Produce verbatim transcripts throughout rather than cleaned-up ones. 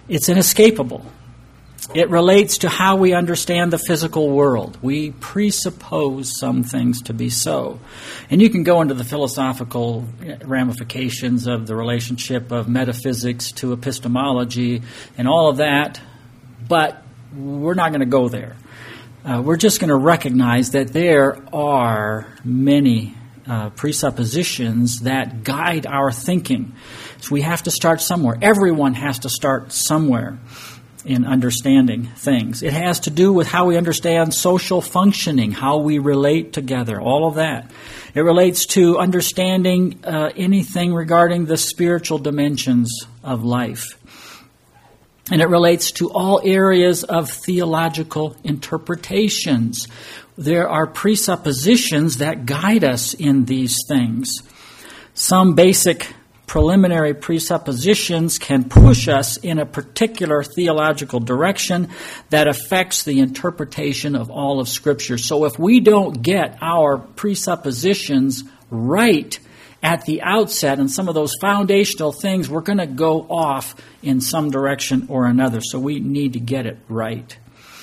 It's inescapable. It relates to how we understand the physical world. We presuppose some things to be so. And you can go into the philosophical ramifications of the relationship of metaphysics to epistemology and all of that, but we're not going to go there. Uh, we're just going to recognize that there are many uh, presuppositions that guide our thinking. So we have to start somewhere. Everyone has to start somewhere in understanding things. It has to do with how we understand social functioning, how we relate together, all of that. It relates to understanding uh, anything regarding the spiritual dimensions of life. And it relates to all areas of theological interpretations. There are presuppositions that guide us in these things. Some basic preliminary presuppositions can push us in a particular theological direction that affects the interpretation of all of Scripture. So if we don't get our presuppositions right at the outset and some of those foundational things, we're going to go off in some direction or another. So we need to get it right.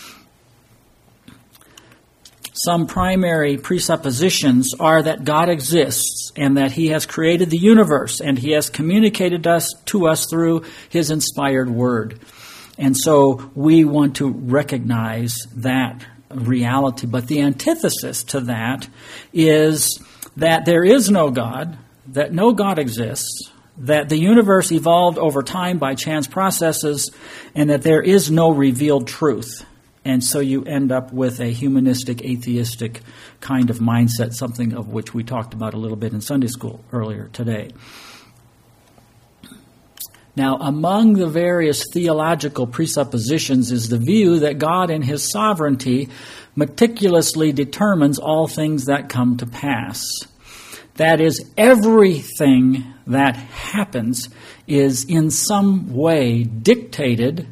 Some primary presuppositions are that God exists and that He has created the universe and He has communicated us to us through His inspired Word. And so we want to recognize that reality. But the antithesis to that is that there is no God, that no God exists, that the universe evolved over time by chance processes, and that there is no revealed truth. And so you end up with a humanistic, atheistic kind of mindset, something of which we talked about a little bit in Sunday school earlier today. Now, among the various theological presuppositions is the view that God in His sovereignty meticulously determines all things that come to pass. That is, everything that happens is in some way dictated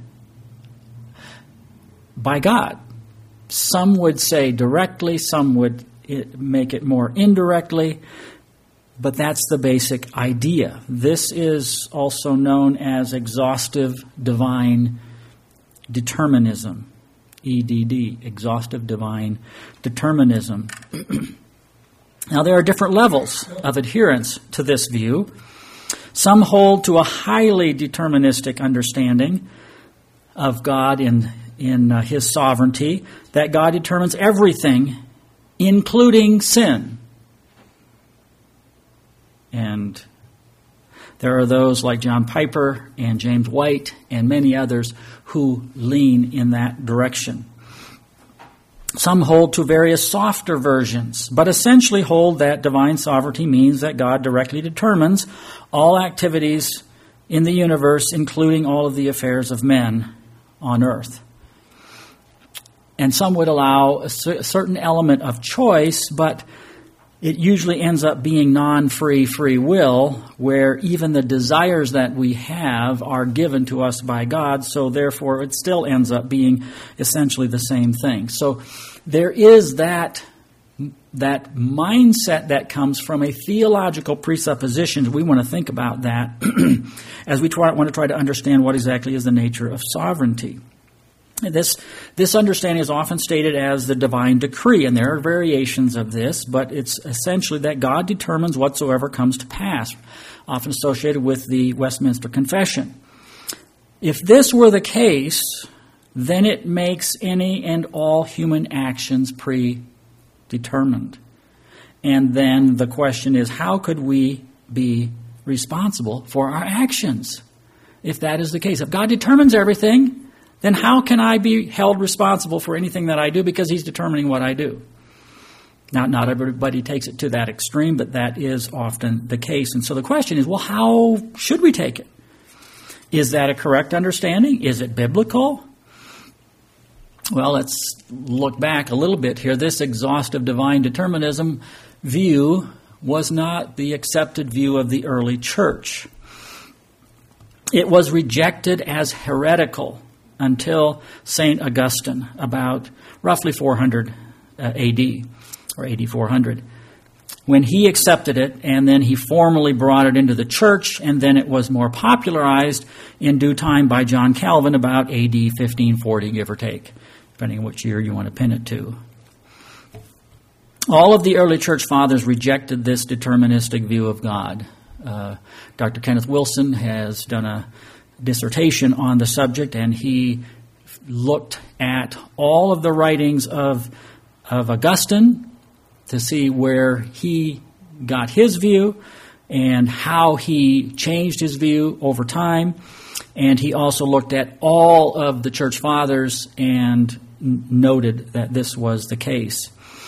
by God. Some would say directly, some would make it more indirectly, but that's the basic idea. This is also known as exhaustive divine determinism, E D D, exhaustive divine determinism. Now, there are different levels of adherence to this view. Some hold to a highly deterministic understanding of God in in uh, His sovereignty, that God determines everything, including sin. And there are those like John Piper and James White and many others who lean in that direction. Some hold to various softer versions, but essentially hold that divine sovereignty means that God directly determines all activities in the universe, including all of the affairs of men on earth. And some would allow a certain element of choice, but it usually ends up being non-free free will, where even the desires that we have are given to us by God, so therefore it still ends up being essentially the same thing. So there is that, that mindset that comes from a theological presupposition. We want to think about that as we try, want to try to understand what exactly is the nature of sovereignty. This this understanding is often stated as the divine decree, and there are variations of this, but it's essentially that God determines whatsoever comes to pass, often associated with the Westminster Confession. If this were the case, then it makes any and all human actions predetermined. And then the question is, how could we be responsible for our actions if that is the case? If God determines everything, then how can I be held responsible for anything that I do because He's determining what I do? Now, not everybody takes it to that extreme, but that is often the case. And so the question is, well, how should we take it? Is that a correct understanding? Is it biblical? Well, let's look back a little bit here. This exhaustive divine determinism view was not the accepted view of the early church. It was rejected as heretical until Saint Augustine, about roughly four hundred uh, A D, or A D four hundred, when he accepted it, and then he formally brought it into the church, and then it was more popularized in due time by John Calvin about A D fifteen forty, give or take, depending on which year you want to pin it to. All of the early church fathers rejected this deterministic view of God. Uh, Doctor Kenneth Wilson has done a dissertation on the subject, and he looked at all of the writings of, of Augustine to see where he got his view and how he changed his view over time. And he also looked at all of the church fathers and n- noted that this was the case.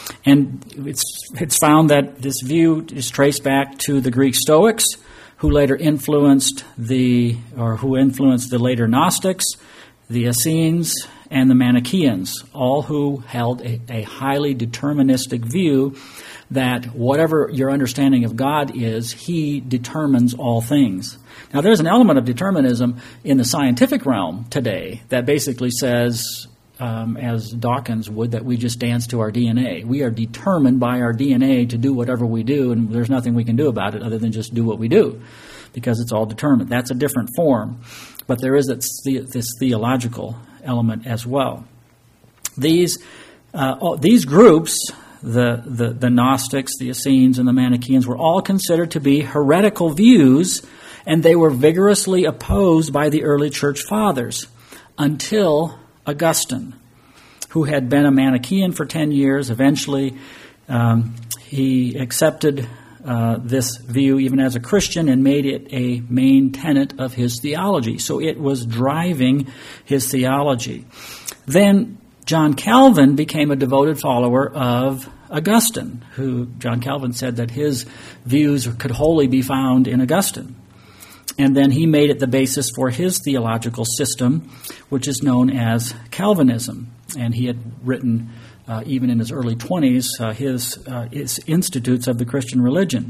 And it's it's found that this view is traced back to the Greek Stoics, who later influenced the, or who influenced the later Gnostics, the Essenes, and the Manichaeans, all who held a, a highly deterministic view that whatever your understanding of God is, he determines all things. Now, there's an element of determinism in the scientific realm today that basically says, um, as Dawkins would, that we just dance to our D N A. We are determined by our D N A to do whatever we do, and there's nothing we can do about it other than just do what we do, because it's all determined. That's a different form. But there is this theological element as well. These uh, these groups, the, the, the Gnostics, the Essenes, and the Manichaeans, were all considered to be heretical views, and they were vigorously opposed by the early church fathers until Augustine, who had been a Manichaean for ten years. Eventually, um, he accepted Uh, this view even as a Christian and made it a main tenet of his theology. So it was driving his theology. Then John Calvin became a devoted follower of Augustine, who John Calvin said that his views could wholly be found in Augustine. And then he made it the basis for his theological system, which is known as Calvinism. And he had written Uh, even in his early twenties, uh, his, uh, his Institutes of the Christian Religion.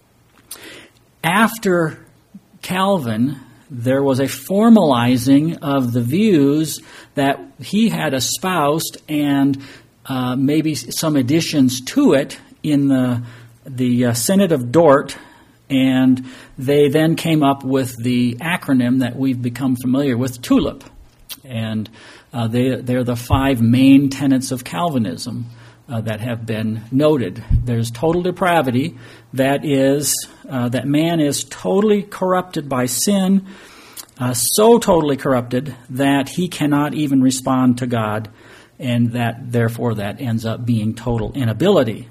After Calvin, there was a formalizing of the views that he had espoused, and uh, maybe some additions to it in the, the uh, Synod of Dort, and they then came up with the acronym that we've become familiar with, TULIP. And uh, they, they're the five main tenets of Calvinism uh, that have been noted. There's total depravity, that is, uh, that man is totally corrupted by sin, uh, so totally corrupted that he cannot even respond to God, and that therefore that ends up being total inability.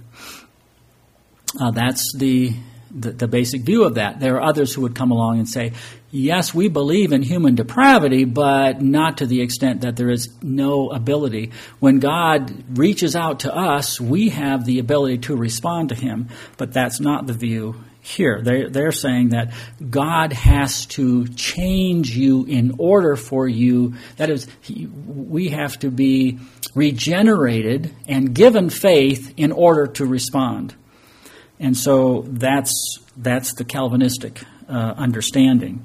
Uh, that's the The, the basic view of that. There are others who would come along and say, yes, we believe in human depravity, but not to the extent that there is no ability. When God reaches out to us, we have the ability to respond to him, but that's not the view here. They, they're saying that God has to change you in order for you. That is, he, we have to be regenerated and given faith in order to respond. And so that's that's the Calvinistic uh, understanding.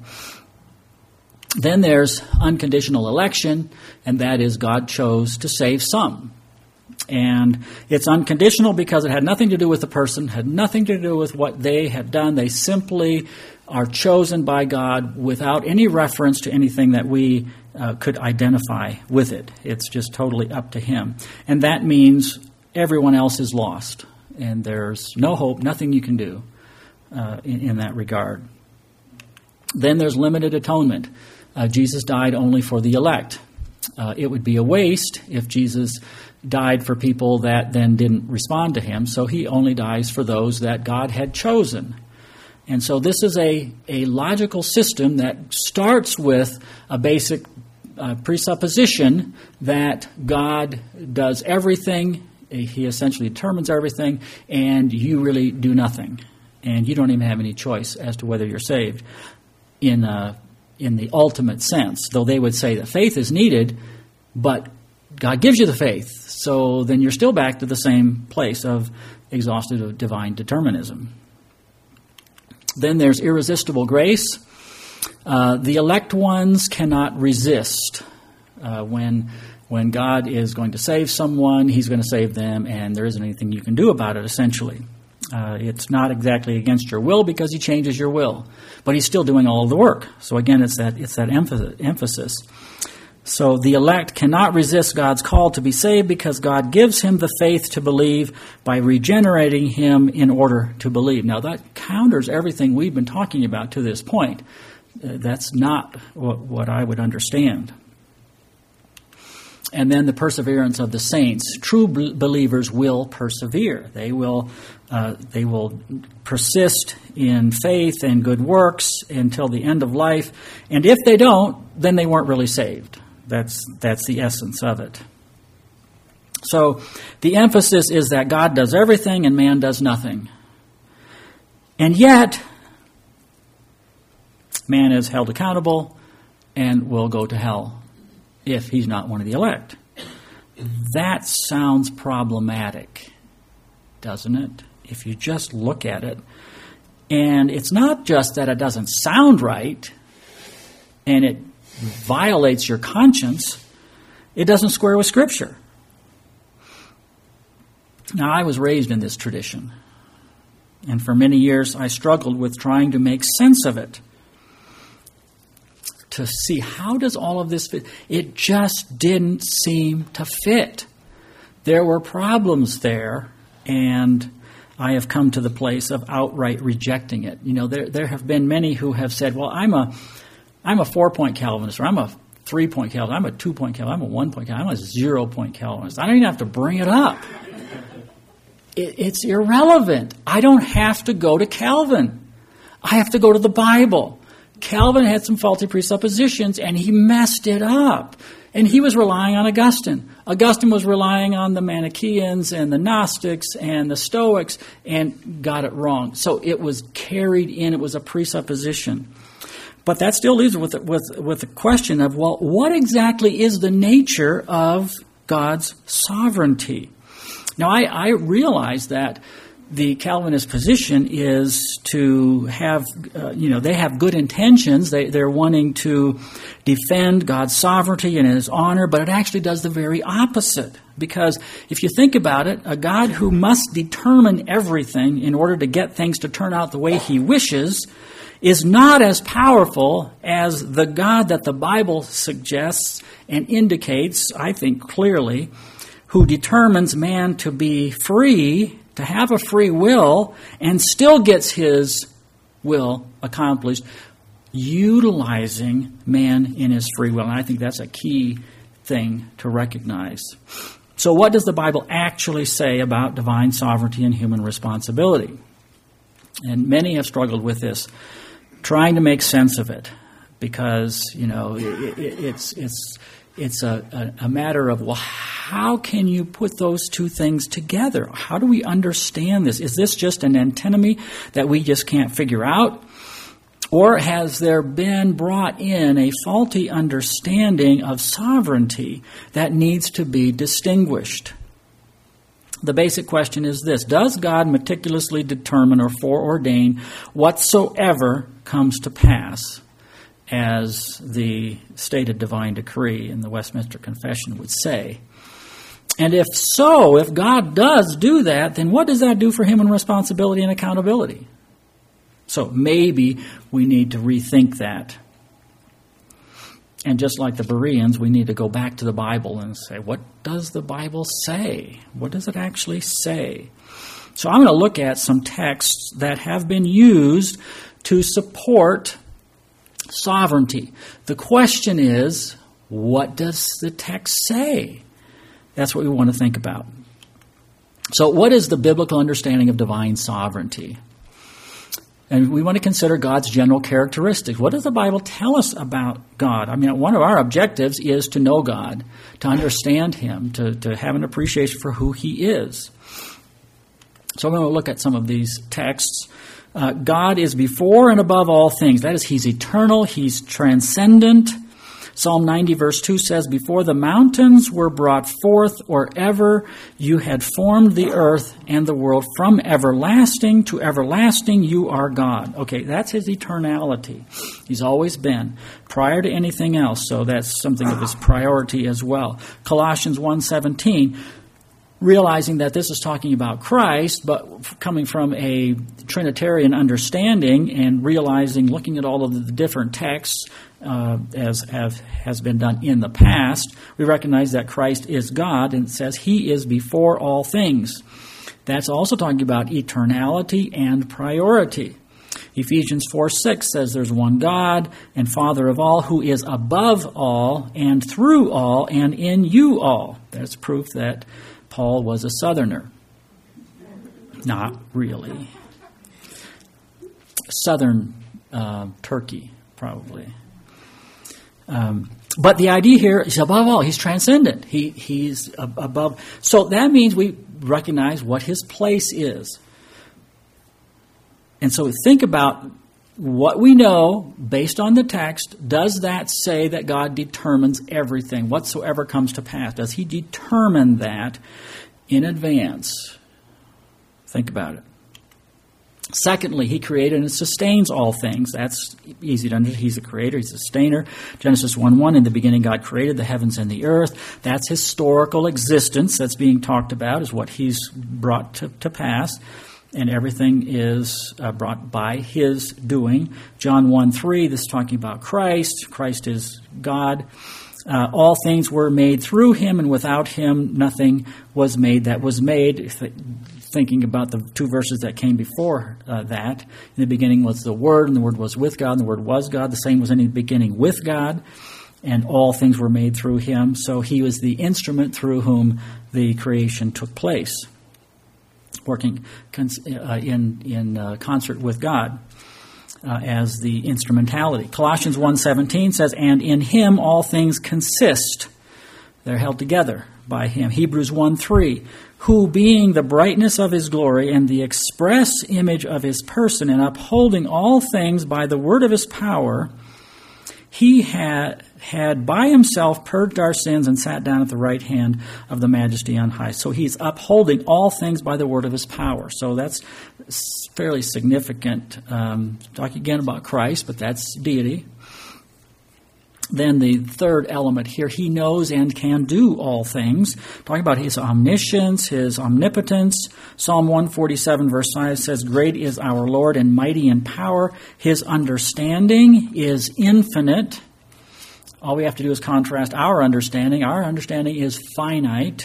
Then there's unconditional election, and that is God chose to save some. And it's unconditional because it had nothing to do with the person, had nothing to do with what they have done. They simply are chosen by God without any reference to anything that we uh, could identify with it. It's just totally up to him. And that means everyone else is lost. And there's no hope, nothing you can do uh, in, in that regard. Then there's limited atonement. Uh, Jesus died only for the elect. Uh, it would be a waste if Jesus died for people that then didn't respond to him. So he only dies for those that God had chosen. And so this is a, a logical system that starts with a basic uh, presupposition that God does everything. He essentially determines everything, and you really do nothing. And you don't even have any choice as to whether you're saved in uh, in the ultimate sense. Though they would say that faith is needed, but God gives you the faith. So then you're still back to the same place of exhaustive divine determinism. Then there's irresistible grace. Uh, the elect ones cannot resist. Uh, when... When God is going to save someone, he's going to save them, and there isn't anything you can do about it, essentially. Uh, it's not exactly against your will because he changes your will, but he's still doing all of the work. So again, it's that it's that emphasis. So the elect cannot resist God's call to be saved because God gives him the faith to believe by regenerating him in order to believe. Now that counters everything we've been talking about to this point. Uh, that's not what, what I would understand. And then the perseverance of the saints. True b- believers will persevere. They will, uh, they will persist in faith and good works until the end of life. And if they don't, then they weren't really saved. That's that's the essence of it. So the emphasis is that God does everything and man does nothing. And yet, man is held accountable and will go to hell if he's not one of the elect. That sounds problematic, doesn't it? If you just look at it. And it's not just that it doesn't sound right and it violates your conscience, it doesn't square with Scripture. Now, I was raised in this tradition, and for many years I struggled with trying to make sense of it, to see how does all of this fit. It just didn't seem to fit. There were problems there, and I have come to the place of outright rejecting it. You know, there there have been many who have said, well, I'm a I'm a four-point Calvinist, or I'm a three-point Calvinist, I'm a two-point Calvinist, I'm a one-point Calvinist, I'm a zero-point Calvinist. I don't even have to bring it up. It, it's irrelevant. I don't have to go to Calvin. I have to go to the Bible. Calvin had some faulty presuppositions, and he messed it up. And he was relying on Augustine. Augustine was relying on the Manichaeans and the Gnostics and the Stoics and got it wrong. So it was carried in. It was a presupposition. But that still leaves with with with the question of, well, what exactly is the nature of God's sovereignty? Now, I, I realize that the Calvinist position is to have, uh, you know, they have good intentions. They, they're wanting to defend God's sovereignty and His honor, but it actually does the very opposite. Because if you think about it, a God who must determine everything in order to get things to turn out the way He wishes is not as powerful as the God that the Bible suggests and indicates, I think clearly, who determines man to be free, to have a free will, and still gets his will accomplished, utilizing man in his free will. And I think that's a key thing to recognize. So what does the Bible actually say about divine sovereignty and human responsibility? And many have struggled with this, trying to make sense of it, because, you know, it, it, it's it's it's a, a, a matter of, well, how can you put those two things together? How do we understand this? Is this just an antinomy that we just can't figure out? Or has there been brought in a faulty understanding of sovereignty that needs to be distinguished? The basic question is this: does God meticulously determine or foreordain whatsoever comes to pass, as the stated divine decree in the Westminster Confession would say? And if so, if God does do that, then what does that do for human responsibility and accountability? So maybe we need to rethink that. And just like the Bereans, we need to go back to the Bible and say, what does the Bible say? What does it actually say? So I'm going to look at some texts that have been used to support sovereignty. The question is, what does the text say? That's what we want to think about. So what is the biblical understanding of divine sovereignty? And we want to consider God's general characteristics. What does the Bible tell us about God? I mean, one of our objectives is to know God, to understand Him, to, to have an appreciation for who He is. So I'm going to look at some of these texts. Uh, God is before and above all things. That is, He's eternal, He's transcendent. Psalm ninety verse two says, before the mountains were brought forth, or ever you had formed the earth and the world, from everlasting to everlasting you are God. Okay, that's His eternality. He's always been, prior to anything else, so that's something of His priority as well. Colossians one seventeen, realizing that this is talking about Christ, but coming from a Trinitarian understanding and realizing, looking at all of the different texts uh, as, as has been done in the past, we recognize that Christ is God, and it says He is before all things. That's also talking about eternality and priority. Ephesians four six says there's one God and Father of all, who is above all and through all and in you all. That's proof that Paul was a Southerner. Not really. Southern uh, Turkey, probably. Um, but the idea here is above all. He's transcendent. He, he's above. So that means we recognize what his place is. And so think about what we know based on the text. Does that say that God determines everything, whatsoever comes to pass? Does he determine that in advance? Think about it. Secondly, he created and sustains all things. That's easy to understand. He's a creator, he's a sustainer. Genesis one one, in the beginning God created the heavens and the earth. That's historical existence that's being talked about, is what he's brought to, to pass. And everything is uh, brought by his doing. John one three, this is talking about Christ. Christ is God. Uh, all things were made through him, and without him nothing was made that was made. Th- thinking about the two verses that came before uh, that. In the beginning was the Word, and the Word was with God, and the Word was God. The same was in the beginning with God, and all things were made through him. So he was the instrument through whom the creation took place, working uh, in in uh, concert with God uh, as the instrumentality. Colossians one seventeen says, and in him all things consist. They're held together by him. Hebrews one three, who being the brightness of his glory and the express image of his person, and upholding all things by the word of his power, he had had by himself purged our sins and sat down at the right hand of the majesty on high. So he's upholding all things by the word of his power. So that's fairly significant. Um, talk again about Christ, but that's deity. Then the third element here, he knows and can do all things. Talking about his omniscience, his omnipotence. Psalm one forty-seven verse five says, great is our Lord and mighty in power. His understanding is infinite. All we have to do is contrast our understanding. Our understanding is finite.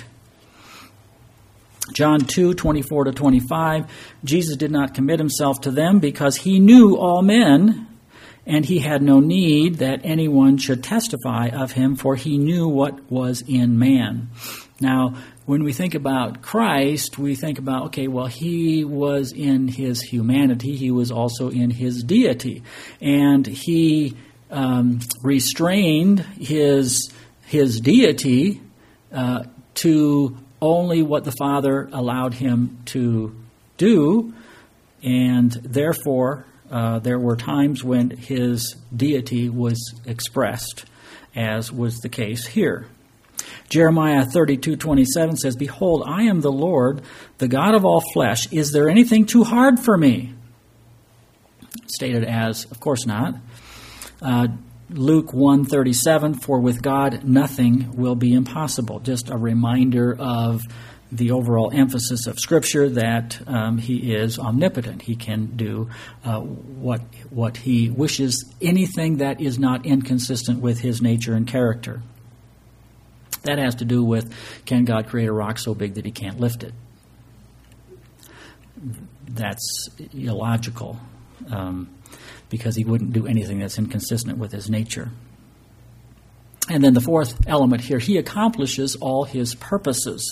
John two twenty-four to twenty-five, Jesus did not commit himself to them because he knew all men, and he had no need that anyone should testify of him, for he knew what was in man. Now, when we think about Christ, we think about, okay, well, he was in his humanity. He was also in his deity. And he um, restrained his, his deity uh, to only what the Father allowed him to do. And therefore, Uh, there were times when his deity was expressed, as was the case here. Jeremiah thirty-two twenty-seven says, behold, I am the Lord, the God of all flesh. Is there anything too hard for me? Stated as, of course not. Uh, Luke one thirty-seven, for with God nothing will be impossible. Just a reminder of the overall emphasis of Scripture that um, he is omnipotent. He can do uh, what what he wishes, anything that is not inconsistent with his nature and character. That has to do with, can God create a rock so big that he can't lift it? That's illogical, um, because he wouldn't do anything that's inconsistent with his nature. And then the fourth element here, he accomplishes all his purposes.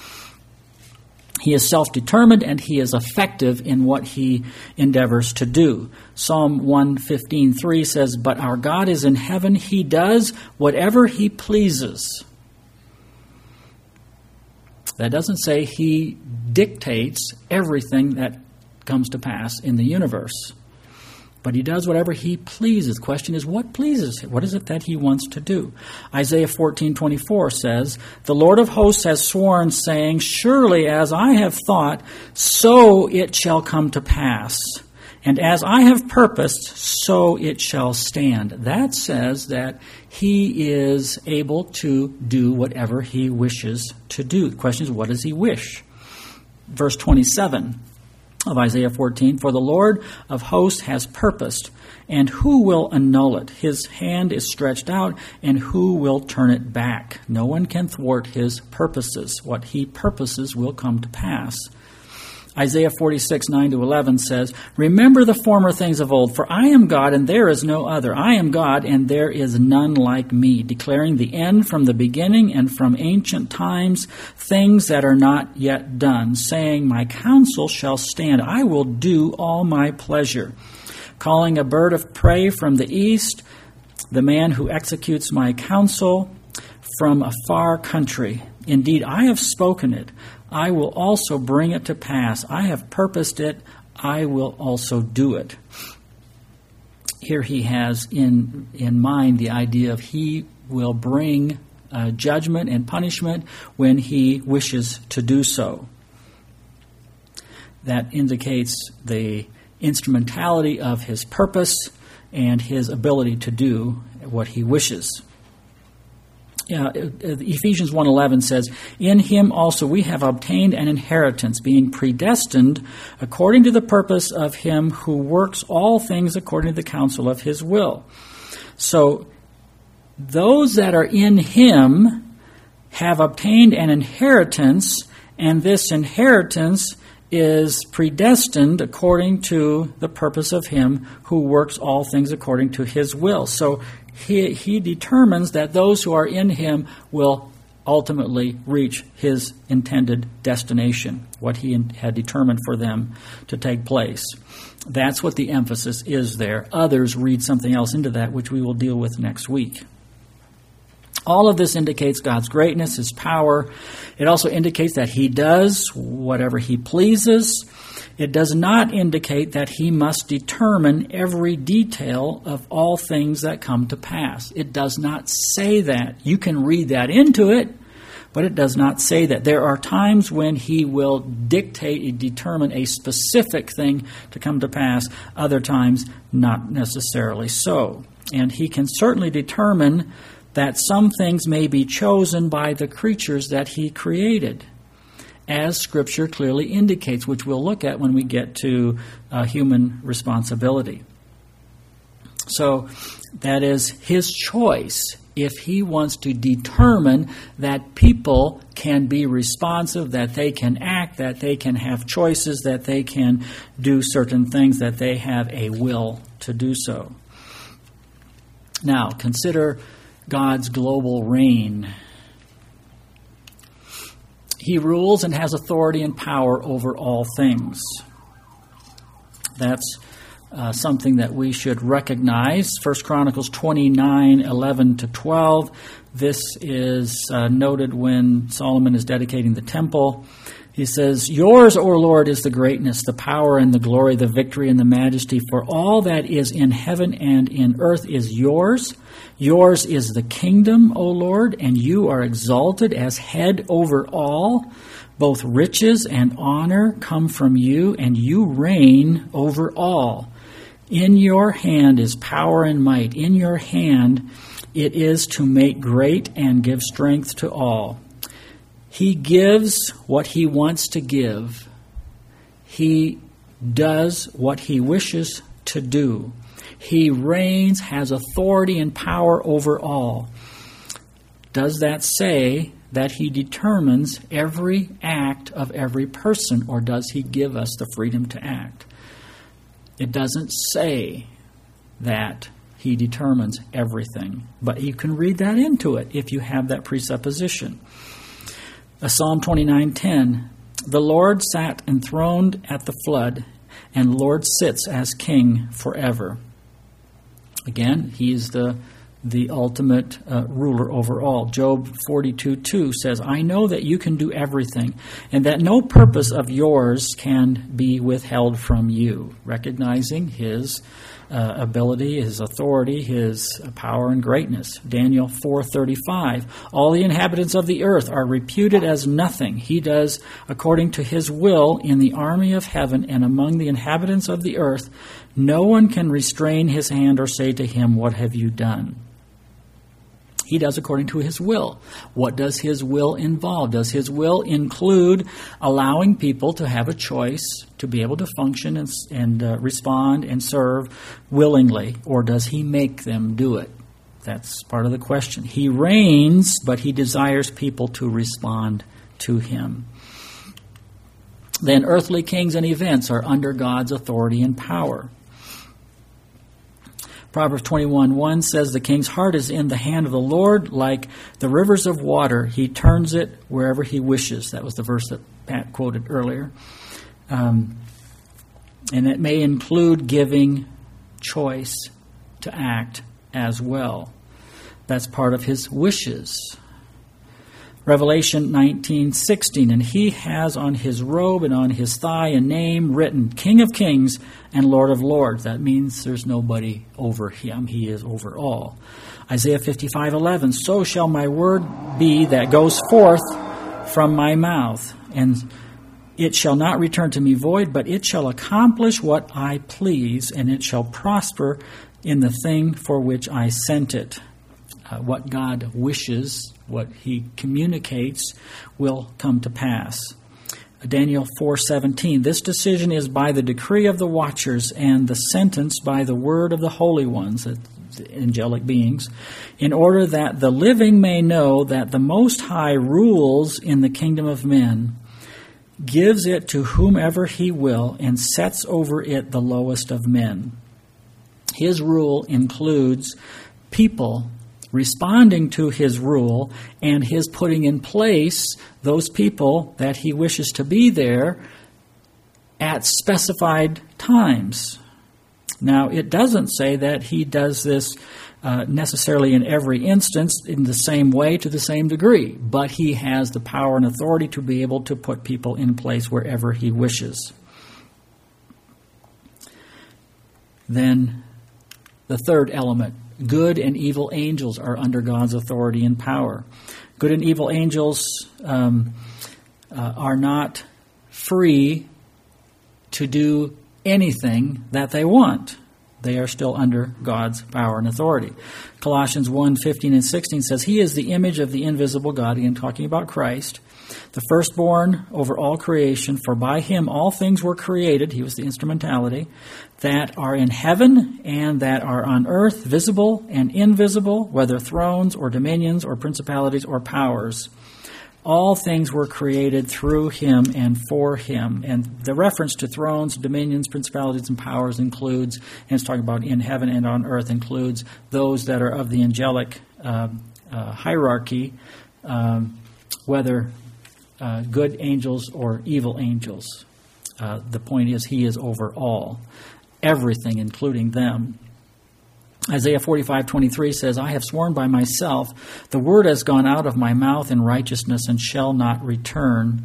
He is self-determined and he is effective in what he endeavors to do. Psalm one fifteen three says, but our God is in heaven. He does whatever he pleases. That doesn't say he dictates everything that comes to pass in the universe. But he does whatever he pleases. The question is, what pleases him? What is it that he wants to do? Isaiah fourteen twenty-four says, the Lord of hosts has sworn, saying, surely as I have thought, so it shall come to pass. And as I have purposed, so it shall stand. That says that he is able to do whatever he wishes to do. The question is, what does he wish? Verse twenty-seven of Isaiah fourteen, for the Lord of hosts has purposed, and who will annul it? His hand is stretched out, and who will turn it back? No one can thwart his purposes. What he purposes will come to pass. Isaiah forty-six, nine to eleven says, remember the former things of old, for I am God and there is no other. I am God and there is none like me, declaring the end from the beginning and from ancient times, things that are not yet done, saying, my counsel shall stand. I will do all my pleasure. Calling a bird of prey from the east, the man who executes my counsel from a far country. Indeed, I have spoken it. I will also bring it to pass. I have purposed it. I will also do it. Here he has in, in mind the idea of he will bring uh, judgment and punishment when he wishes to do so. That indicates the instrumentality of his purpose and his ability to do what he wishes. Uh, Ephesians one eleven says, in him also we have obtained an inheritance, being predestined according to the purpose of him who works all things according to the counsel of his will. So those that are in him have obtained an inheritance, and this inheritance is predestined according to the purpose of him who works all things according to his will. So he, he determines that those who are in him will ultimately reach his intended destination, what he had determined for them to take place. That's what the emphasis is there. Others read something else into that, which we will deal with next week. All of this indicates God's greatness, his power. It also indicates that he does whatever he pleases. It does not indicate that he must determine every detail of all things that come to pass. It does not say that. You can read that into it, but it does not say that. There are times when he will dictate, determine a specific thing to come to pass. Other times, not necessarily so. And he can certainly determine that some things may be chosen by the creatures that he created, as Scripture clearly indicates, which we'll look at when we get to uh, human responsibility. So that is his choice if he wants to determine that people can be responsive, that they can act, that they can have choices, that they can do certain things, that they have a will to do so. Now, consider God's global reign. He rules and has authority and power over all things. That's uh, something that we should recognize. First Chronicles twenty-nine, eleven to twelve. This is uh, noted when Solomon is dedicating the temple. He says, yours, O Lord, is the greatness, the power and the glory, the victory and the majesty, for all that is in heaven and in earth is yours. Yours is the kingdom, O Lord, and you are exalted as head over all. Both riches and honor come from you, and you reign over all. In your hand is power and might. In your hand it is to make great and give strength to all. He gives what he wants to give. He does what he wishes to do. He reigns, has authority and power over all. Does that say that he determines every act of every person, or does he give us the freedom to act? It doesn't say that he determines everything, but you can read that into it if you have that presupposition. Psalm twenty-nine ten, the Lord sat enthroned at the flood, and Lord sits as king forever. Again, he's the the ultimate uh, ruler over all. Job forty-two two says, I know that you can do everything, and that no purpose of yours can be withheld from you, recognizing his uh, ability, his authority, his power and greatness. Daniel four thirty-five, all the inhabitants of the earth are reputed as nothing. He does according to his will in the army of heaven and among the inhabitants of the earth. No one can restrain his hand or say to him, what have you done? He does according to his will. What does his will involve? Does his will include allowing people to have a choice to be able to function and, and uh, respond and serve willingly? Or does he make them do it? That's part of the question. He reigns, but he desires people to respond to him. Then earthly kings and events are under God's authority and power. Proverbs twenty-one one says, the king's heart is in the hand of the Lord, like the rivers of water. He turns it wherever he wishes. That was the verse that Pat quoted earlier. Um, and it may include giving choice to act as well. That's part of his wishes. Revelation nineteen sixteen, and he has on his robe and on his thigh a name written, King of Kings and Lord of Lords. That means there's nobody over him. He is over all. Isaiah fifty-five eleven, so shall my word be that goes forth from my mouth, and it shall not return to me void, but it shall accomplish what I please, and it shall prosper in the thing for which I sent it. Uh, what God wishes, what he communicates, will come to pass. Daniel four seventeen, this decision is by the decree of the watchers and the sentence by the word of the holy ones, the angelic beings, in order that the living may know that the Most High rules in the kingdom of men, gives it to whomever he will, and sets over it the lowest of men. His rule includes people responding to his rule and his putting in place those people that he wishes to be there at specified times. Now, it doesn't say that he does this uh, necessarily in every instance in the same way to the same degree, but he has the power and authority to be able to put people in place wherever he wishes. Then the third element, good and evil angels are under God's authority and power. Good and evil angels um, uh, are not free to do anything that they want. They are still under God's power and authority. Colossians one fifteen and sixteen says, he is the image of the invisible God, again talking about Christ, the firstborn over all creation, for by him all things were created, he was the instrumentality, that are in heaven and that are on earth, visible and invisible, whether thrones or dominions or principalities or powers. All things were created through him and for him. And the reference to thrones, dominions, principalities, and powers includes, and it's talking about in heaven and on earth, includes those that are of the angelic uh, uh, hierarchy, um, whether uh, good angels or evil angels. Uh, the point is, he is over all, everything, including them. Isaiah forty-five twenty-three says, I have sworn by myself, the word has gone out of my mouth in righteousness and shall not return,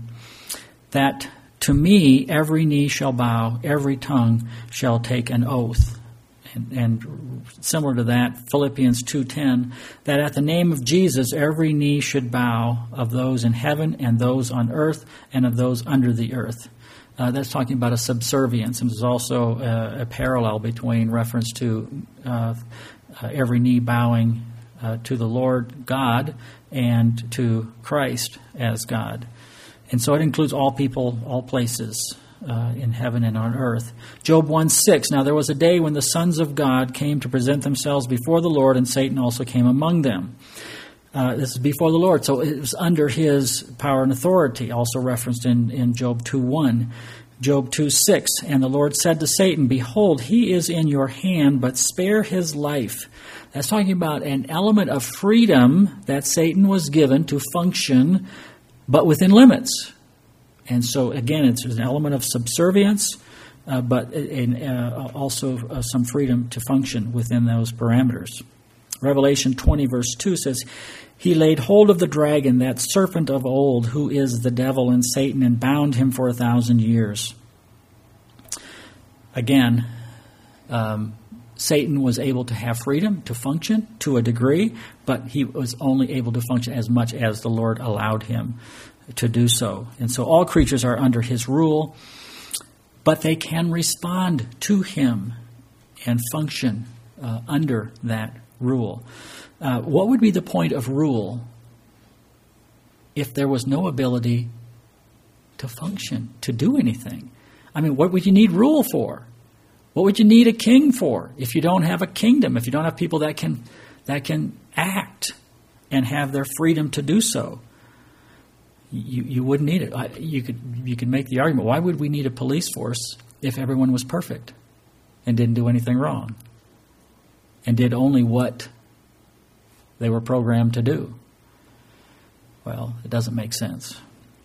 that to me every knee shall bow, every tongue shall take an oath. And, and similar to that, Philippians two ten, that at the name of Jesus every knee should bow, of those in heaven and those on earth and of those under the earth. Uh, that's talking about a subservience. And there's also uh, a parallel between reference to uh, uh, every knee bowing uh, to the Lord God and to Christ as God. And so it includes all people, all places uh, in heaven and on earth. Job one six, now there was a day when the sons of God came to present themselves before the Lord, and Satan also came among them. Uh, this is before the Lord, so it was under his power and authority, also referenced in, in Job two one. Job two six, and the Lord said to Satan, behold, he is in your hand, but spare his life. That's talking about an element of freedom that Satan was given to function, but within limits. And so, again, it's an element of subservience, uh, but in, uh, also uh, some freedom to function within those parameters. Revelation twenty verse two says, he laid hold of the dragon, that serpent of old, who is the devil and Satan, and bound him for a thousand years. Again, um, Satan was able to have freedom to function to a degree, but he was only able to function as much as the Lord allowed him to do so. And so all creatures are under his rule, but they can respond to him and function uh, under that rule. Uh, what would be the point of rule if there was no ability to function, to do anything? I mean, what would you need rule for? What would you need a king for if you don't have a kingdom, if you don't have people that can that can act and have their freedom to do so? You you wouldn't need it. I, you could you could make the argument, why would we need a police force if everyone was perfect and didn't do anything wrong and did only what they were programmed to do? Well, it doesn't make sense.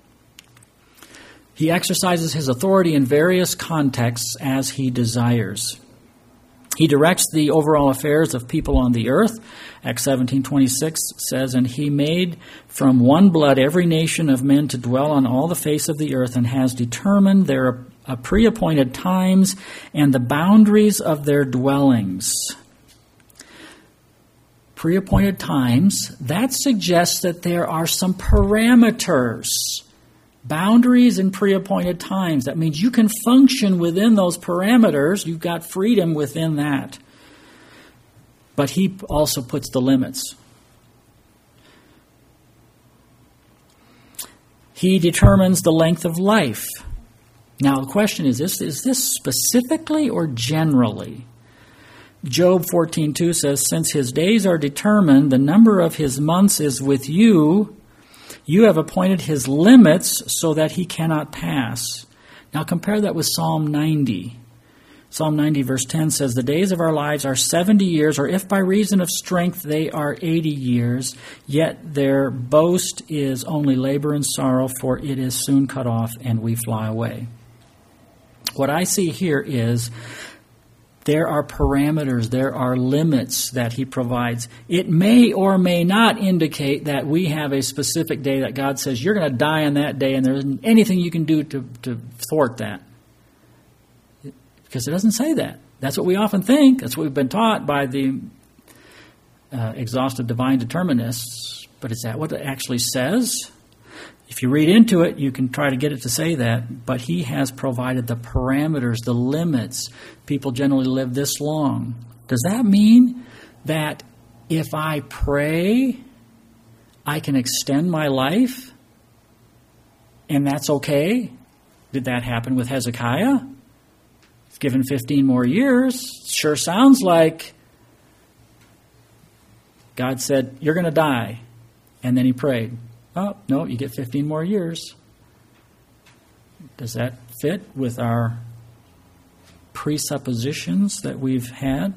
He exercises his authority in various contexts as he desires. He directs the overall affairs of people on the earth. Acts seventeen twenty-six says, "And he made from one blood every nation of men to dwell on all the face of the earth, and has determined their uh, pre-appointed times and the boundaries of their dwellings." Pre-appointed times, that suggests that there are some parameters. Boundaries and pre-appointed times. That means you can function within those parameters. You've got freedom within that. But he also puts the limits. He determines the length of life. Now the question is this, is this specifically or generally? Job fourteen two says, "Since his days are determined, the number of his months is with you. You have appointed his limits so that he cannot pass." Now compare that with Psalm ninety. Psalm ninety verse ten says, "The days of our lives are seventy years, or if by reason of strength they are eighty years, yet their boast is only labor and sorrow, for it is soon cut off and we fly away." What I see here is there are parameters, there are limits that he provides. It may or may not indicate that we have a specific day that God says, you're going to die on that day, and there isn't anything you can do to, to thwart that. Because it doesn't say that. That's what we often think. That's what we've been taught by the uh, exhaustive divine determinists. But is that what it actually says? If you read into it, you can try to get it to say that, but he has provided the parameters, the limits. People generally live this long. Does that mean that if I pray, I can extend my life? And that's okay? Did that happen with Hezekiah? He's given fifteen more years. Sure sounds like God said, you're going to die. And then he prayed. Oh, no, you get fifteen more years. Does that fit with our presuppositions that we've had?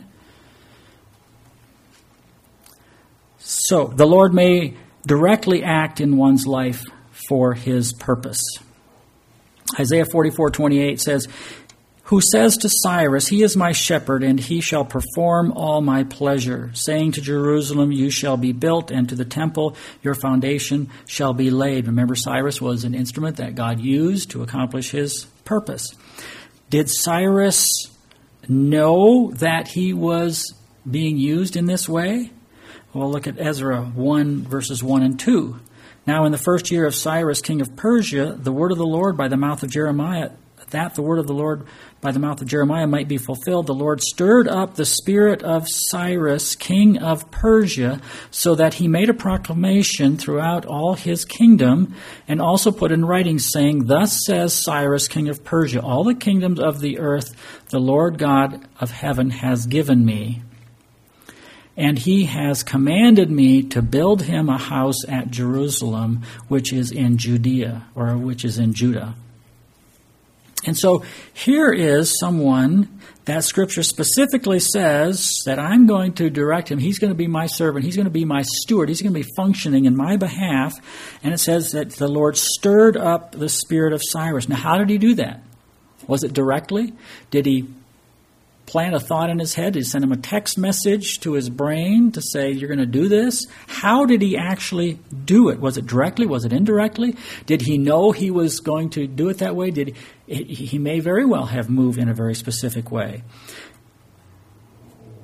So, the Lord may directly act in one's life for his purpose. Isaiah forty-four twenty-eight says, "Who says to Cyrus, he is my shepherd, and he shall perform all my pleasure, saying to Jerusalem, you shall be built, and to the temple, your foundation shall be laid." Remember, Cyrus was an instrument that God used to accomplish his purpose. Did Cyrus know that he was being used in this way? Well, look at Ezra one, verses one and two. "Now in the first year of Cyrus, king of Persia, the word of the Lord by the mouth of Jeremiah, that the word of the Lord by the mouth of Jeremiah might be fulfilled, the Lord stirred up the spirit of Cyrus, king of Persia, so that he made a proclamation throughout all his kingdom, and also put in writing, saying, Thus says Cyrus, king of Persia, all the kingdoms of the earth the Lord God of heaven has given me. And he has commanded me to build him a house at Jerusalem, which is in Judea, or which is in Judah." And so here is someone that Scripture specifically says that I'm going to direct him. He's going to be my servant. He's going to be my steward. He's going to be functioning in my behalf. And it says that the Lord stirred up the spirit of Cyrus. Now, how did he do that? Was it directly? Did he plant a thought in his head? Did he send him a text message to his brain to say, you're going to do this? How did he actually do it? Was it directly? Was it indirectly? Did he know he was going to do it that way? Did he, he may very well have moved in a very specific way.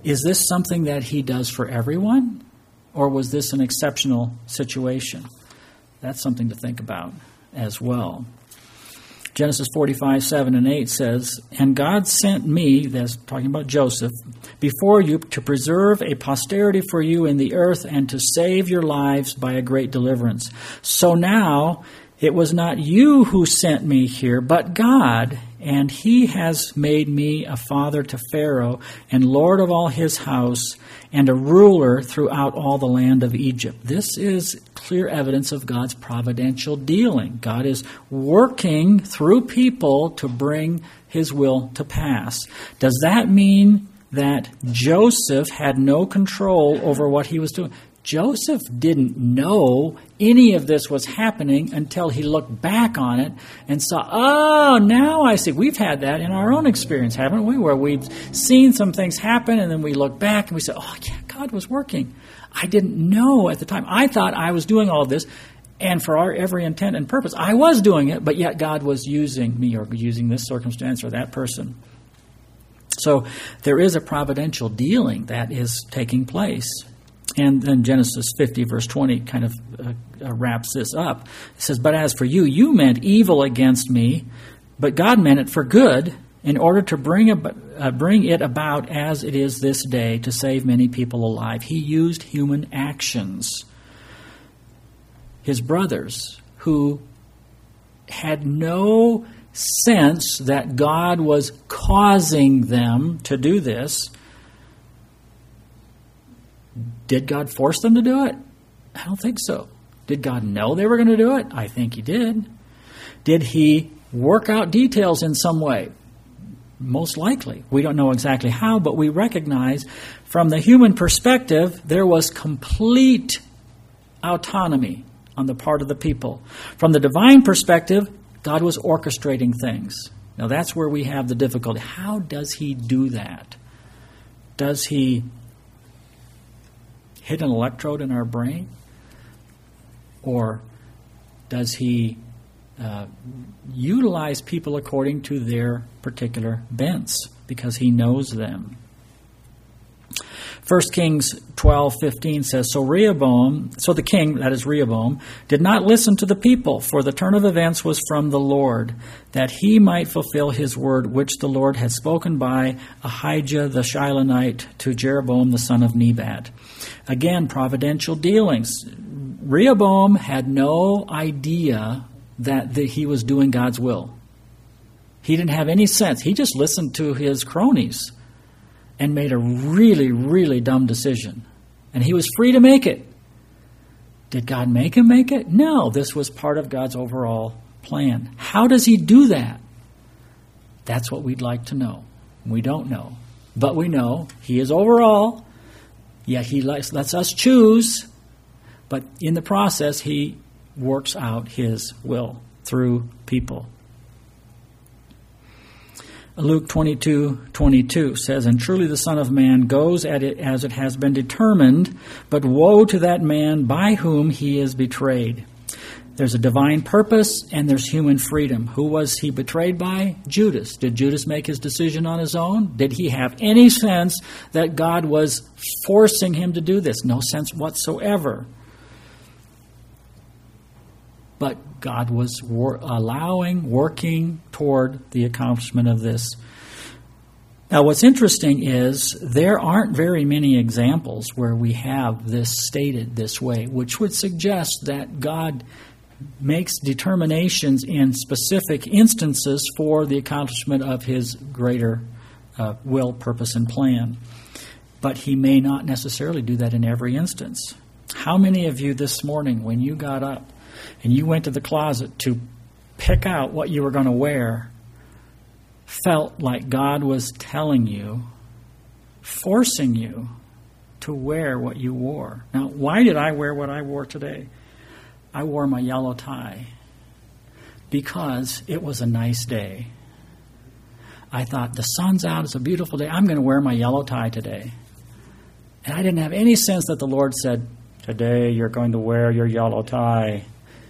Is this something that he does for everyone? Or was this an exceptional situation? That's something to think about as well. Genesis forty-five, seven and eight says, "And God sent me," that's talking about Joseph, "before you to preserve a posterity for you in the earth and to save your lives by a great deliverance. So now it was not you who sent me here, but God, and he has made me a father to Pharaoh and lord of all his house and a ruler throughout all the land of Egypt." This is clear evidence of God's providential dealing. God is working through people to bring his will to pass. Does that mean that Joseph had no control over what he was doing? Joseph didn't know any of this was happening until he looked back on it and saw, oh, now I see. We've had that in our own experience, haven't we? Where we've seen some things happen and then we look back and we say, oh, yeah, God was working. I didn't know at the time. I thought I was doing all of this, and for our every intent and purpose, I was doing it, but yet God was using me or using this circumstance or that person. So there is a providential dealing that is taking place. And then Genesis fifty, verse twenty, kind of uh, uh, wraps this up. It says, "But as for you, you meant evil against me, but God meant it for good, in order to bring ab- uh, bring it about as it is this day, to save many people alive." He used human actions. His brothers, who had no sense that God was causing them to do this, did God force them to do it? I don't think so. Did God know they were going to do it? I think he did. Did he work out details in some way? Most likely. We don't know exactly how, but we recognize from the human perspective, there was complete autonomy on the part of the people. From the divine perspective, God was orchestrating things. Now that's where we have the difficulty. How does he do that? Does he hit an electrode in our brain? Or does he uh, utilize people according to their particular bents because he knows them? First Kings twelve fifteen says, So Rehoboam, so the king, that is Rehoboam, did not listen to the people, for the turn of events was from the Lord, that he might fulfill his word, which the Lord had spoken by Ahijah the Shilonite to Jeroboam the son of Nebat. Again, providential dealings. Rehoboam had no idea that the, he was doing God's will. He didn't have any sense. He just listened to his cronies and made a really, really dumb decision. And he was free to make it. Did God make him make it? No, this was part of God's overall plan. How does he do that? That's what we'd like to know. We don't know. But we know he is overall, yet he lets, lets us choose. But in the process, he works out his will through people. Luke twenty-two twenty-two says, And truly the Son of Man goes at it as it has been determined, but woe to that man by whom he is betrayed. There's a divine purpose and there's human freedom. Who was he betrayed by? Judas. Did Judas make his decision on his own? Did he have any sense that God was forcing him to do this? No sense whatsoever. But God was wor- allowing, working toward the accomplishment of this. Now, what's interesting is there aren't very many examples where we have this stated this way, which would suggest that God makes determinations in specific instances for the accomplishment of his greater uh, will, purpose, and plan. But he may not necessarily do that in every instance. How many of you this morning, when you got up, and you went to the closet to pick out what you were going to wear, felt like God was telling you, forcing you to wear what you wore? Now, why did I wear what I wore today? I wore my yellow tie because it was a nice day. I thought, the sun's out, it's a beautiful day, I'm going to wear my yellow tie today. And I didn't have any sense that the Lord said, today you're going to wear your yellow tie.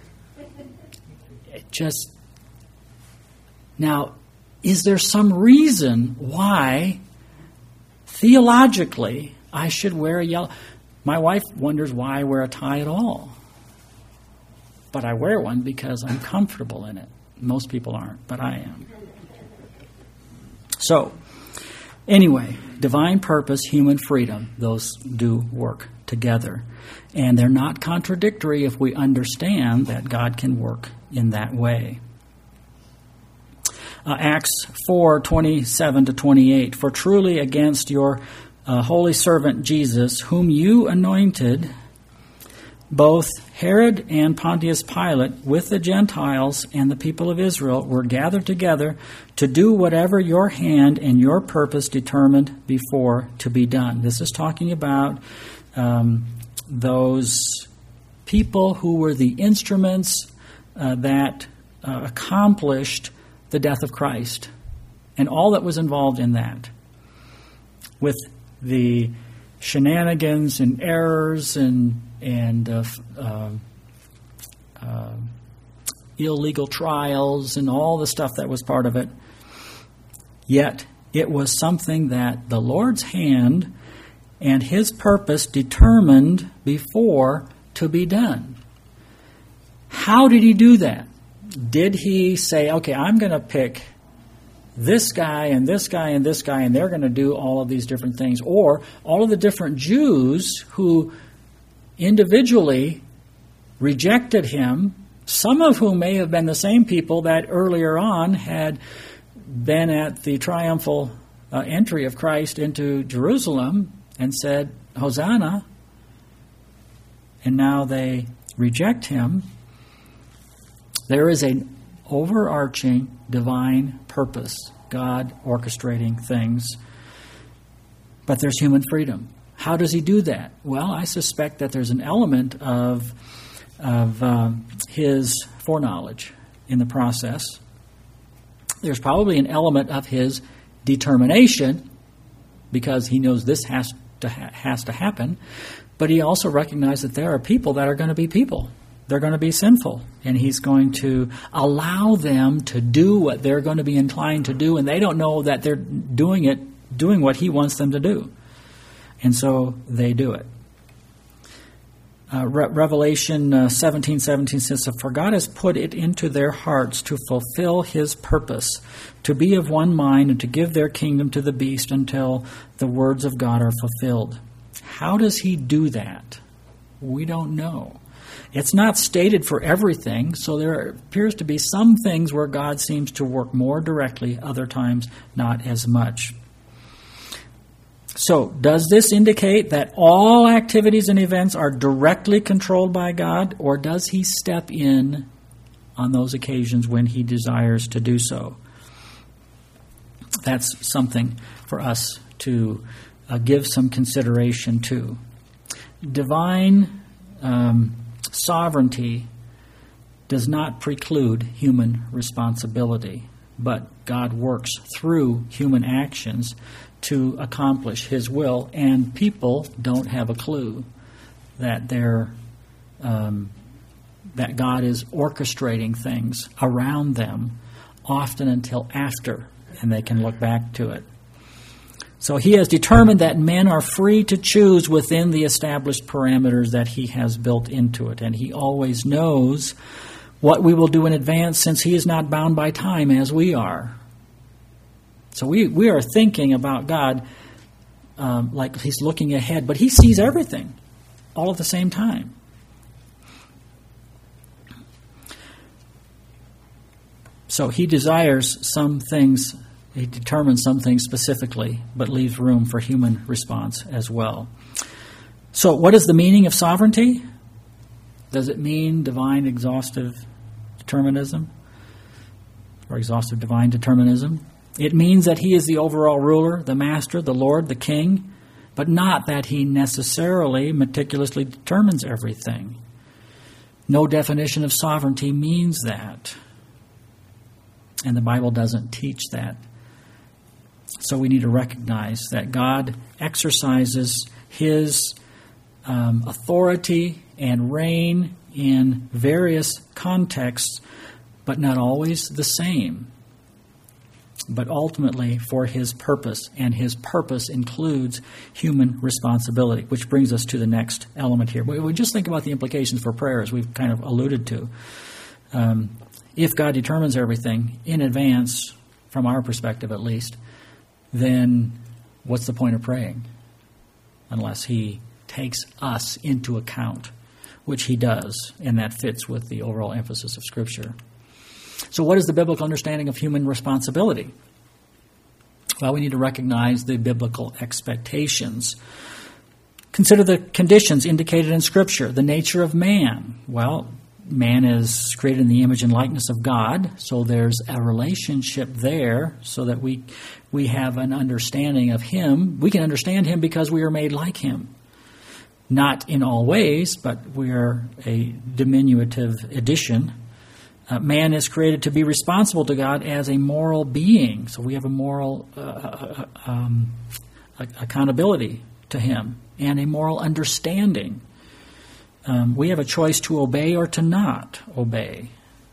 Just now, is there some reason why theologically, I should wear a yellow. My wife wonders why I wear a tie at all. But I wear one because I'm comfortable in it. Most people aren't, but I am. So, anyway, divine purpose, human freedom, those do work together. And they're not contradictory if we understand that God can work in that way. Uh, Acts four, twenty-seven to twenty-eight. For truly against your uh, holy servant Jesus, whom you anointed, both Herod and Pontius Pilate, with the Gentiles and the people of Israel, were gathered together to do whatever your hand and your purpose determined before to be done. This is talking about um, those people who were the instruments uh, that uh, accomplished the death of Christ and all that was involved in that, with the shenanigans and errors and and uh, uh, uh, illegal trials and all the stuff that was part of it. Yet it was something that the Lord's hand and His purpose determined before to be done. How did He do that? Did He say, okay, I'm going to pick this guy and this guy and this guy, and they're going to do all of these different things? Or all of the different Jews who individually rejected Him, some of whom may have been the same people that earlier on had been at the triumphal uh, entry of Christ into Jerusalem and said, Hosanna, and now they reject Him. There is an overarching divine purpose, God orchestrating things, but there's human freedom. How does He do that? Well, I suspect that there's an element of, of um, His foreknowledge in the process. There's probably an element of His determination, because He knows this has to ha- has to happen. But He also recognized that there are people that are going to be people. They're going to be sinful, and He's going to allow them to do what they're going to be inclined to do, and they don't know that they're doing it, doing what He wants them to do. And so they do it. Uh, Re- Revelation uh, seventeen seventeen says, for God has put it into their hearts to fulfill His purpose, to be of one mind, and to give their kingdom to the beast until the words of God are fulfilled. How does He do that? We don't know. It's not stated for everything, so there appears to be some things where God seems to work more directly, other times not as much. So, does this indicate that all activities and events are directly controlled by God, or does He step in on those occasions when He desires to do so? That's something for us to uh, give some consideration to. Divine um, sovereignty does not preclude human responsibility, but God works through human actions to accomplish His will, and people don't have a clue that they're um, that God is orchestrating things around them, often until after, and they can look back to it. So He has determined that men are free to choose within the established parameters that He has built into it, and He always knows what we will do in advance, since He is not bound by time as we are. So we, we are thinking about God um, like He's looking ahead, but He sees everything all at the same time. So He desires some things, He determines some things specifically, but leaves room for human response as well. So what is the meaning of sovereignty? Does it mean divine exhaustive determinism or exhaustive divine determinism? It means that He is the overall ruler, the master, the Lord, the king, but not that He necessarily meticulously determines everything. No definition of sovereignty means that. And the Bible doesn't teach that. So we need to recognize that God exercises His um, authority and reign in various contexts, but not always the same. but ultimately for his purpose, and his purpose includes human responsibility, which brings us to the next element here. We, we just think about the implications for prayer, as we've kind of alluded to. Um, if God determines everything in advance, from our perspective at least, then what's the point of praying? Unless he takes us into account, which he does, and that fits with the overall emphasis of Scripture. So what is the biblical understanding of human responsibility? Well, we need to recognize the biblical expectations. Consider the conditions indicated in Scripture. The nature of man. Well, man is created in the image and likeness of God, so there's a relationship there so that we we have an understanding of him. We can understand him because we are made like him. Not in all ways, but we are a diminutive addition. Uh, man is created to be responsible to God as a moral being. So we have a moral uh, uh, um, accountability to him and a moral understanding. Um, we have a choice to obey or to not obey.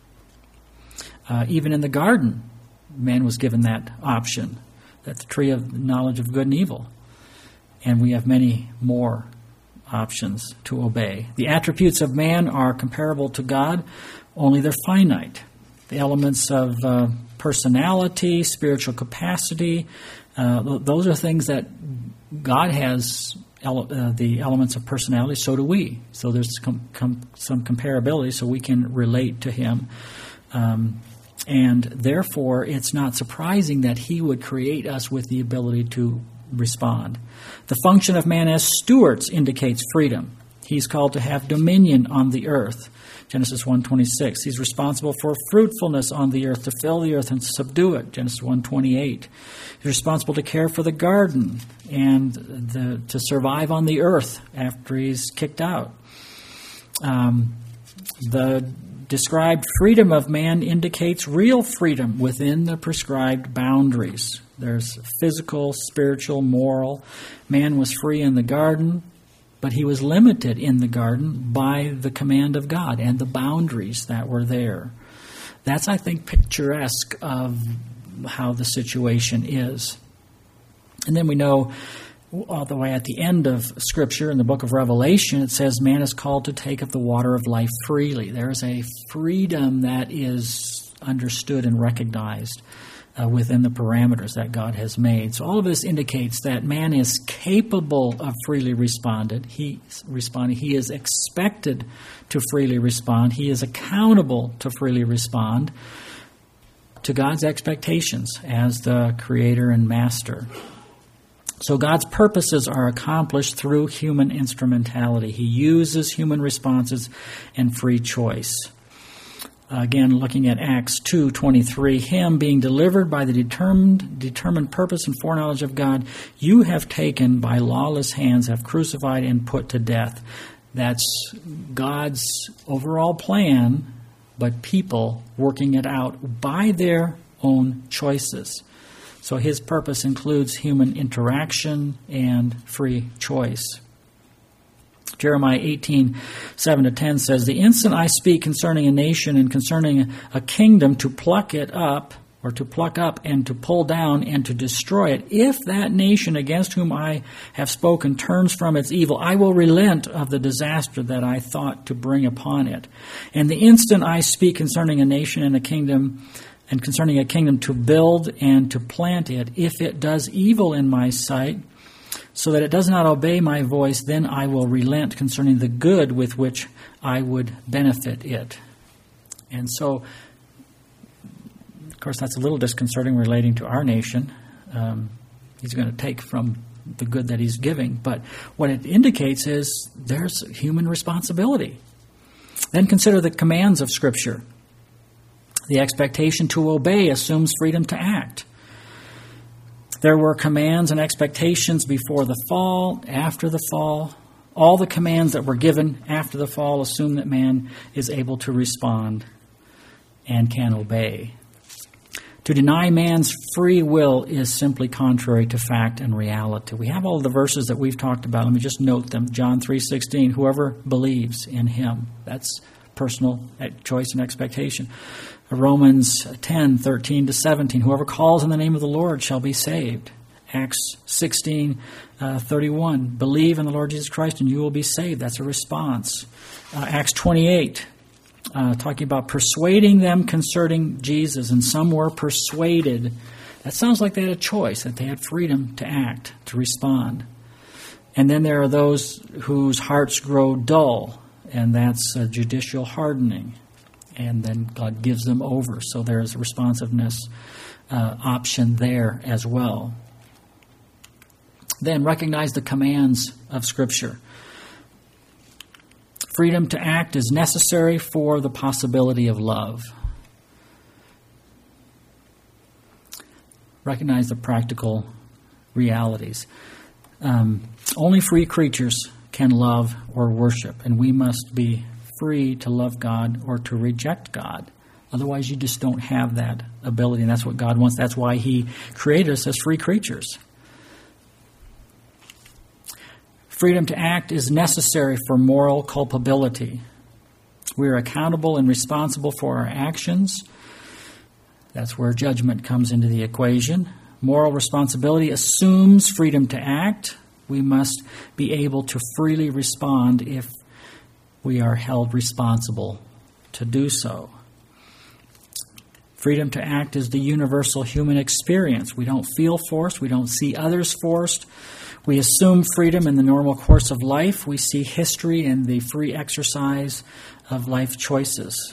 Uh, even in the garden, man was given that option, that the tree of knowledge of good and evil. And we have many more options to obey. The attributes of man are comparable to God, only they're finite. The elements of uh, personality, spiritual capacity, uh, those are things that God has. Ele- uh, the elements of personality, so do we. So there's com- com- some comparability, so we can relate to him. Um, and therefore, it's not surprising that he would create us with the ability to respond. The function of man as stewards indicates freedom. He's called to have dominion on the earth. Genesis one twenty-six. He's responsible for fruitfulness on the earth, to fill the earth and subdue it. Genesis one twenty-eight. He's responsible to care for the garden and the, to survive on the earth after he's kicked out. Um, the described freedom of man indicates real freedom within the prescribed boundaries. There's physical, spiritual, moral. Man was free in the garden, but he was limited in the garden by the command of God and the boundaries that were there. That's, I think, picturesque of how the situation is. And then we know all the way at the end of Scripture in the book of Revelation, it says man is called to take of the water of life freely. There's a freedom that is understood and recognized Uh, within the parameters that God has made. So all of this indicates that man is capable of freely responded. He responding. He is expected to freely respond. He is accountable to freely respond to God's expectations as the creator and master. So God's purposes are accomplished through human instrumentality. He uses human responses and free choice. Again, looking at Acts two twenty-three, him being delivered by the determined determined purpose and foreknowledge of God, you have taken by lawless hands, have crucified and put to death. That's God's overall plan, but people working it out by their own choices. So his purpose includes human interaction and free choice. Jeremiah eighteen, seven to ten says, the instant I speak concerning a nation and concerning a kingdom to pluck it up, or to pluck up and to pull down and to destroy it, if that nation against whom I have spoken turns from its evil, I will relent of the disaster that I thought to bring upon it. And the instant I speak concerning a nation and a kingdom, and concerning a kingdom to build and to plant it, if it does evil in my sight, so that it does not obey my voice, then I will relent concerning the good with which I would benefit it. And so, of course, that's a little disconcerting relating to our nation. Um, he's going to take from the good that he's giving. But what it indicates is there's human responsibility. Then consider the commands of Scripture. The expectation to obey assumes freedom to act. There were commands and expectations before the fall, after the fall. All the commands that were given after the fall assume that man is able to respond and can obey. To deny man's free will is simply contrary to fact and reality. We have all of the verses that we've talked about. Let me just note them. John three sixteen, whoever believes in him. That's personal choice and expectation. Romans ten, thirteen to seventeen, whoever calls on the name of the Lord shall be saved. Acts sixteen, thirty-one, believe in the Lord Jesus Christ and you will be saved. That's a response. Uh, Acts twenty-eight, uh, talking about persuading them concerning Jesus, and some were persuaded. That sounds like they had a choice, that they had freedom to act, to respond. And then there are those whose hearts grow dull, and that's a judicial hardening. And then God gives them over. So there's a responsiveness uh, option there as well. Then recognize the commands of Scripture. Freedom to act is necessary for the possibility of love. Recognize the practical realities. Um, only free creatures can love or worship, and we must be free to love God or to reject God. Otherwise, you just don't have that ability, and that's what God wants. That's why He created us as free creatures. Freedom to act is necessary for moral culpability. We are accountable and responsible for our actions. That's where judgment comes into the equation. Moral responsibility assumes freedom to act. We must be able to freely respond if we are held responsible to do so. Freedom to act is the universal human experience. We don't feel forced. We don't see others forced. We assume freedom in the normal course of life. We see history and the free exercise of life choices.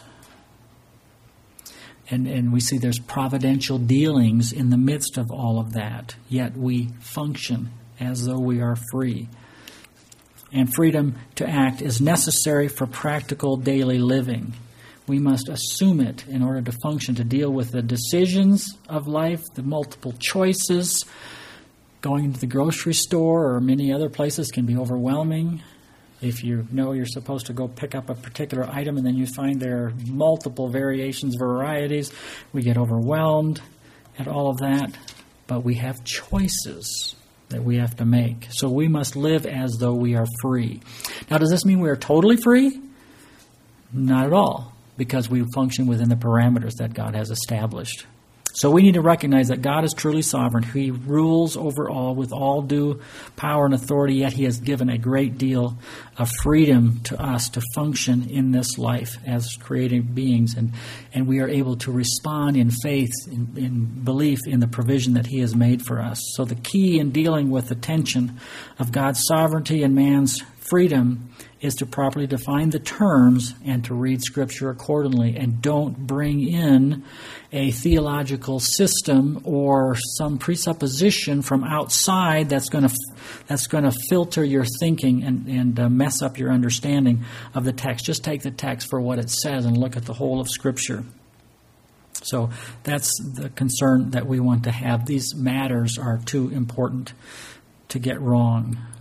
And, and we see there's providential dealings in the midst of all of that. Yet we function as though we are free. And freedom to act is necessary for practical daily living. We must assume it in order to function, to deal with the decisions of life, the multiple choices. Going to the grocery store or many other places can be overwhelming. If you know you're supposed to go pick up a particular item and then you find there are multiple variations, varieties, we get overwhelmed at all of that. But we have choices that we have to make. So we must live as though we are free. Now, does this mean we are totally free? Not at all, because we function within the parameters that God has established. So we need to recognize that God is truly sovereign. He rules over all with all due power and authority, yet He has given a great deal of freedom to us to function in this life as created beings. And, and we are able to respond in faith, in, in belief in the provision that He has made for us. So the key in dealing with the tension of God's sovereignty and man's freedom is to properly define the terms and to read Scripture accordingly, and don't bring in a theological system or some presupposition from outside that's going to that's going to filter your thinking and, and uh, mess up your understanding of the text. Just take the text for what it says and look at the whole of Scripture. So that's the concern that we want to have. These matters are too important to get wrong.